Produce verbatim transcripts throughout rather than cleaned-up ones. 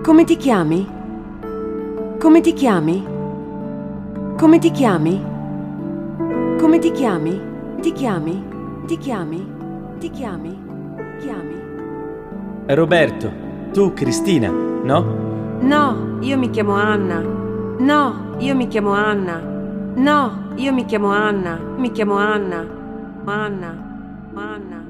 Come ti chiami? Come ti chiami? Come ti chiami? Come ti chiami? Ti chiami? Ti chiami? Ti chiami? Chiami? Roberto, tu Cristina, no? No, io mi chiamo Anna. No, io mi chiamo Anna. No, io mi chiamo Anna. Mi chiamo Anna. Anna. Anna.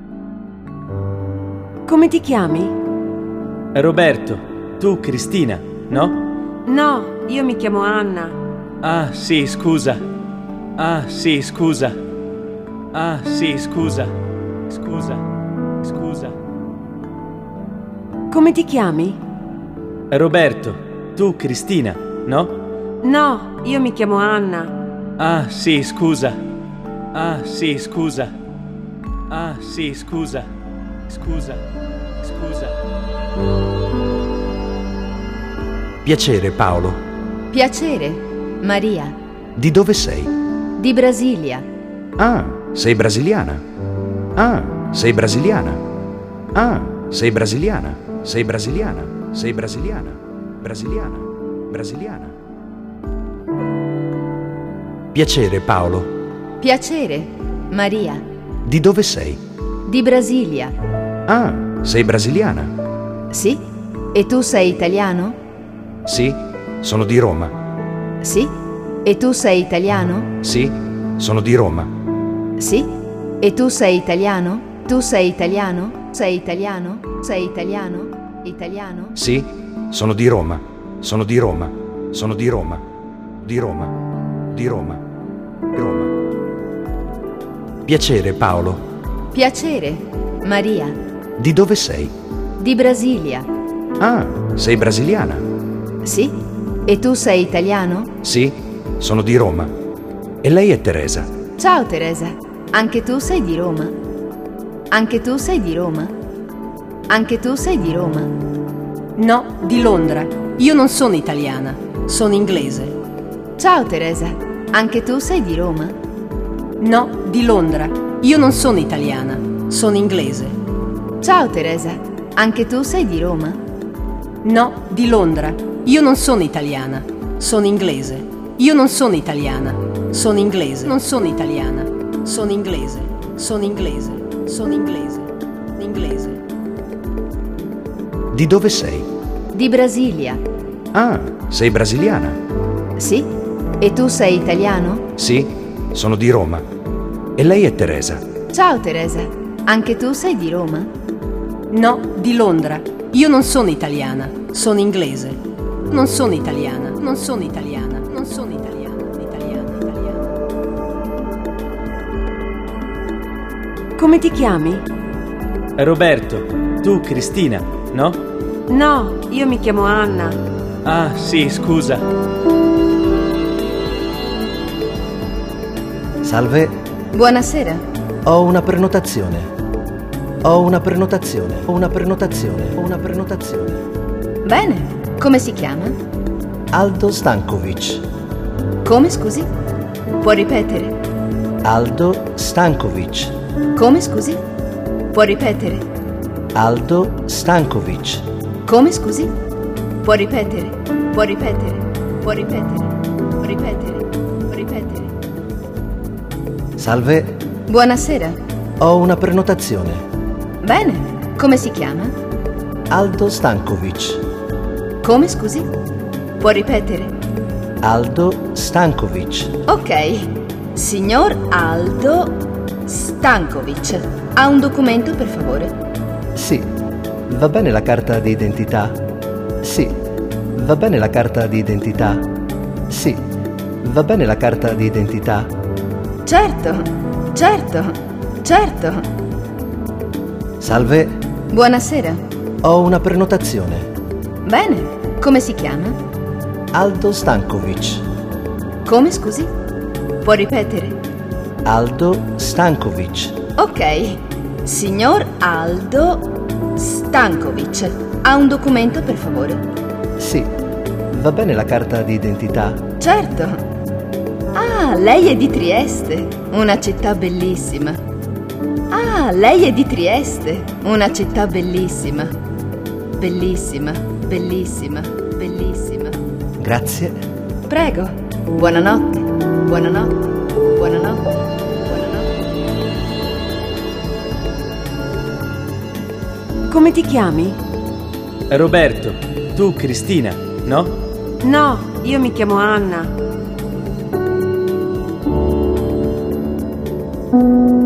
Come ti chiami? Roberto, tu Cristina, no? No, io mi chiamo Anna. Ah, sì, scusa. Ah, sì, scusa. Ah, sì, scusa. Scusa. Scusa. Come ti chiami? Roberto, tu Cristina, no? No, io mi chiamo Anna. Ah, sì, scusa. Ah, sì, scusa. Ah, sì, scusa. Scusa. Scusa. Piacere, Paolo. Piacere, Maria. Di dove sei? Di Brasilia. Ah, sei brasiliana. Ah, sei brasiliana. Ah, sei brasiliana. Sei brasiliana. Sei brasiliana. Brasiliana. Brasiliana. Piacere, Paolo. Piacere, Maria. Di dove sei? Di Brasilia. Ah, sei brasiliana. Sì? E tu sei italiano? Sì, sono di Roma. Sì? E tu sei italiano? Sì, sono di Roma. Sì? E tu sei italiano? Tu sei italiano? Sei italiano? Sei italiano? Italiano? Sì, sono di Roma. Sono di Roma. Sono di Roma. Di Roma. Di Roma. Di Roma. Piacere, Paolo. Piacere, Maria. Di dove sei? Di Brasilia. Ah, sei brasiliana. Sì? E tu sei italiano? Sì, sono di Roma. E lei è Teresa. Ciao Teresa. Anche tu sei di Roma? Anche tu sei di Roma? Anche tu sei di Roma? No, di Londra. Io non sono italiana, sono inglese. Ciao Teresa. Anche tu sei di Roma? No, di Londra. Io non sono italiana, sono inglese. Ciao Teresa. Anche tu sei di Roma? No, di Londra. Io non sono italiana, sono inglese. Io non sono italiana, sono inglese. Non sono italiana, sono inglese. Sono inglese. Sono inglese. Inglese. Di dove sei? Di Brasilia. Ah, sei brasiliana. Sì? E tu sei italiano? Sì, sono di Roma. E lei è Teresa. Ciao Teresa. Anche tu sei di Roma? No, di Londra. Io non sono italiana, sono inglese. Non sono italiana, non sono italiana, non sono italiana, italiana, italiana. Come ti chiami? Roberto, tu Cristina, no? No, io mi chiamo Anna. Ah, sì, scusa. Salve, Buonasera. ho una prenotazione. Ho una prenotazione. Ho una prenotazione. Ho una prenotazione. Bene. Come si chiama? Aldo Stankovic. Come, scusi? Può ripetere? Aldo Stankovic. Come, scusi? Può ripetere? Aldo Stankovic. Come, scusi? Può ripetere? Può ripetere? Può ripetere? Può ripetere? Può ripetere? Salve, Buonasera. ho una prenotazione. Bene. Come si chiama? Aldo Stankovic. Come, scusi? Può ripetere? Aldo Stankovic. Ok. Signor Aldo Stankovic. Ha un documento, per favore? Sì, va bene la carta di identità? Sì, va bene la carta di identità? Sì, va bene la carta di identità? Certo, certo, certo. Salve, Buonasera. ho una prenotazione. Bene. Come si chiama? Aldo Stankovic. Come, scusi? Può ripetere? Aldo Stankovic. Ok. Signor Aldo Stankovic. Ha un documento, per favore? Sì, va bene la carta di identità? Certo. Ah, lei è di Trieste, una città bellissima. Ah, lei è di Trieste, una città bellissima. Bellissima. Bellissima, bellissima. Grazie. Prego. Buonanotte, buonanotte, buonanotte, buonanotte. Come ti chiami? Roberto, tu Cristina, no? No, io mi chiamo Anna.